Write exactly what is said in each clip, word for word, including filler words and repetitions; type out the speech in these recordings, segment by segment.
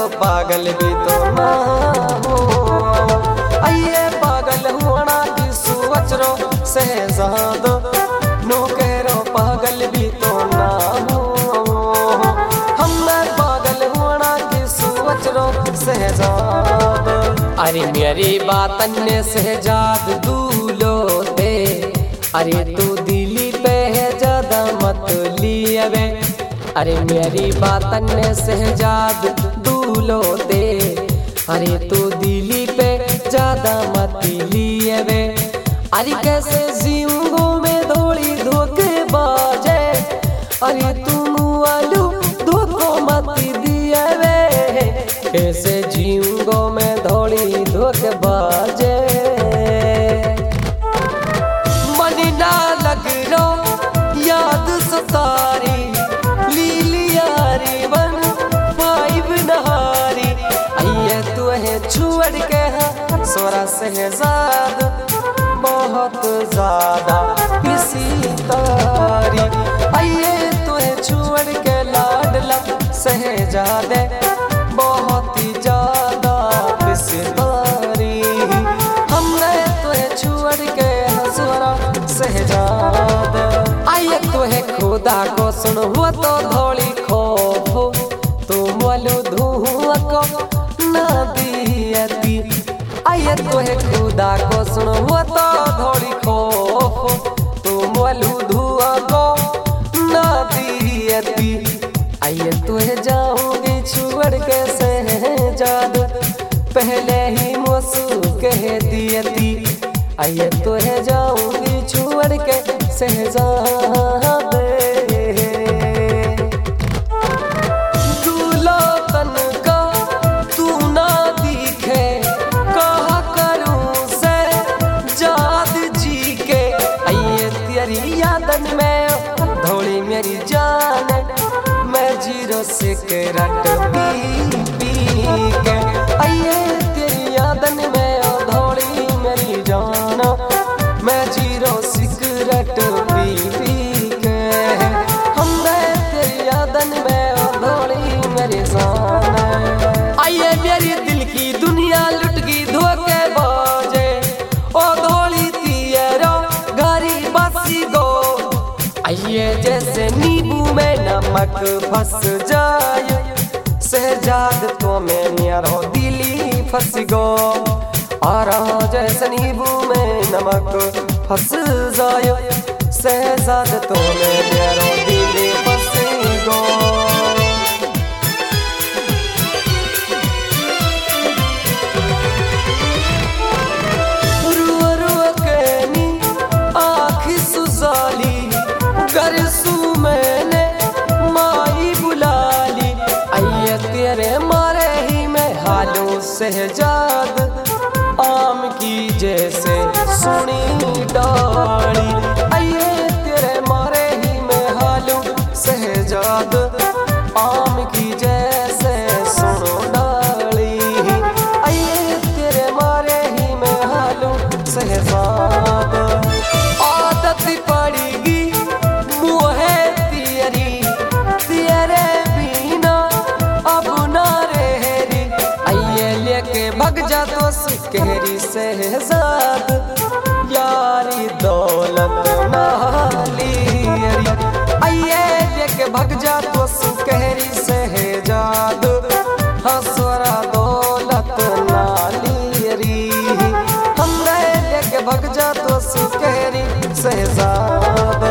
पागल भी तो ना हो। आइए पागल हुआ की सुवचरो शहजाद नो करो पागल भी तो ना हो। हम पागल हुआ की सुवचरो शहजाद। अरे मेरी बात ने शहजाद दूलो दे। अरे तू दिली पे है ज्यादा मत लियावे। अरे मेरी बात ने शहजाद दूलो दे। अरे तू दिली पे ज्यादा मत लियावे। अरे कैसे जीऊंगो में धोली धोखे बाजे। अरे तुम वालू धोखो मत दियावे। कैसे जीऊंगो में धोली धोखे बाजे। मन ना लग रो याद सतारी लीलियारी बन पाइब नहारी। आइए तू है छुड़ के है सोरा शहजाद बहुत ज्यादा किसी तारी। आइए तू है छुड़ के लाडला शहजादे बहुत ही ज्यादा पिसतारी। हमने तुहे छुड़ के हसुरा शहजाद। आइए तुहे खुदा को सुन हुआ तो धोली खो तू मोलू धुआ को ना दियती। आइए तुहे खुदा को सुन हुआ तो धोली खो तू मोलू धुआ को ना दियती। आइए तुहे जाऊंगी छुड़ के शहजाद पहले ही मुझसे कह दियती। आइए तुहे जाऊंगी छुड़ के शहजाद। दूल्हा तन का तू ना दिखे कहा करूं से जाद जी के। आइए तेरी यादन में धोली मेरी जान मैं जीरो सिगरेट पी पी के। आइए तेरी यादन में धोली मेरी जान मैं जीरो सिगरेट पी पी के। हमने तेरी यादन में धोली मेरी जान। आइए मेरी दिल की दुनिया लुट गई धोखे बाजे। ओ धोली तियरो गारी बसी गो। आइए जैसे नींबू में नमक फंस जाए शहजाद तो मैं मेरा दिली फंस गो। और जैसे नींबू में नमक फंस जाए शहजाद तो मैं मेरा दिली फंस गो। रुआ रुआ के नी आँखी सुजाली गरसू मैंने माई बुला ली। आइए तेरे मारे ही मैं हालू शहजाद आम की जैसे सुनी डाली। आइए तेरे मारे ही मैं हालू शहजाद आम की जैसे सुनो डाली। आइए तेरे मारे ही मैं हालू शहजाद। आदत पड़ेगी मुहे तेरी तेरे बिना अब ना रहरी। आइए लेके भग जा तो सुकहरी शहजाद यारी दौलत ना लियरी। आइए लेके भग जा तो सुकहरी शहजाद हसरा दौलत ना लियरी। हमने लेके भग जा तो सुकहरी शहजाद।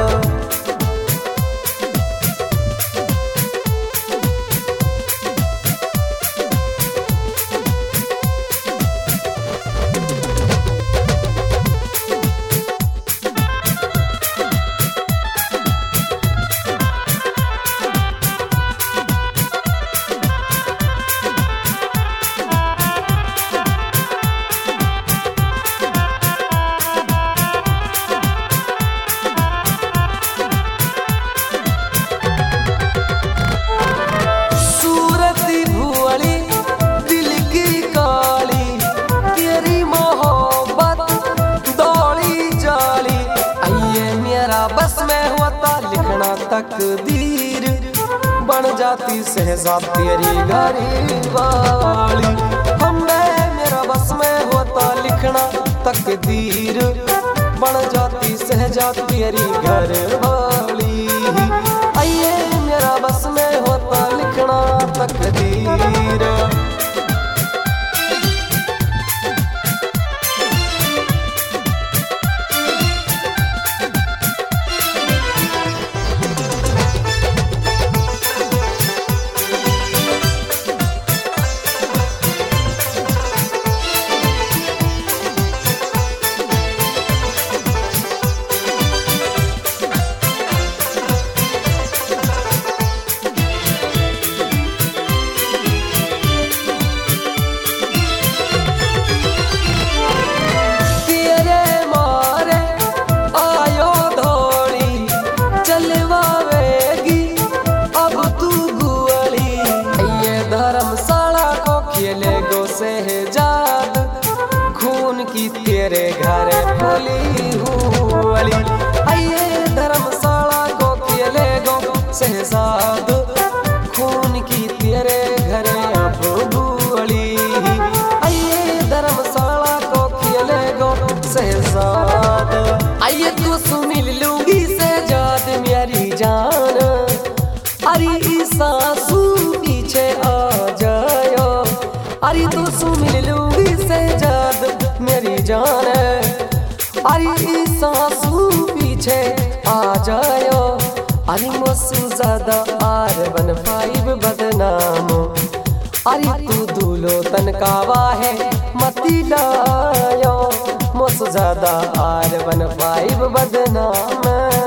जाती सहजाद तेरी घरी वाली। हमें मेरा बस में होता लिखना तकदीर, बन जाती सहजाद तेरी घर वाली। आइए मेरा बस में होता लिखना तकदीर। सहजाद खून की तेरे घर खोली हुई। आइए धर्मशाला को खेले गो सहजाद, खून की तेरे घर भूली। आइए धर्मशाला को खेले गो सहजाद। आइए तू सुमिल लूंगी सहजाद मेरी जान, अरे सासू पीछे आ जायो। अरे तू सुमिल लूंगी सहजाद मेरी जान, अरे सासू पीछे आ जायो। अरे मसू ज्यादा आर बन फाइव बदनाम, अरे तू दूलो तनकावा है मती लायो। मसू ज्यादा आर बन फाइव बदनाम,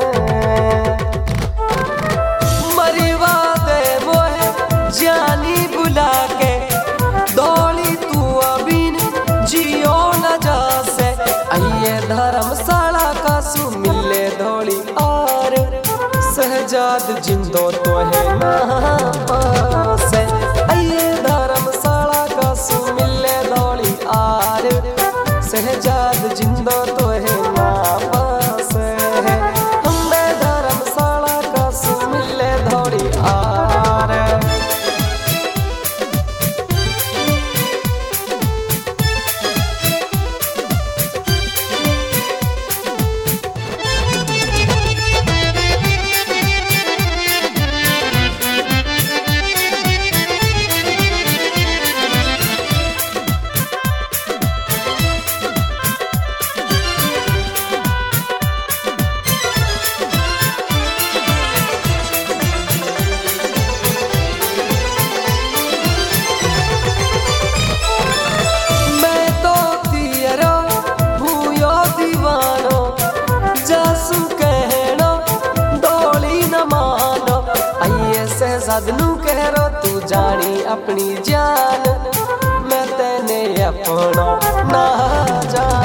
मरीवा दे मोहे जानी बुला के दौड़ी तू अबीन जियो न जा से। आइए धर्मशाला का सु मिले दौड़ी आर सहजाद जिंदो तो है ना से। आइए धर्मशाला का सु मिले दौड़ी आर सहजाद जिंदो तो है ना पास है। हमें धर्मशाला का सु मिले दौड़ी आर। सहजाद नू कह रो तू जानी अपनी जान, मैं तेने अपना ना जान।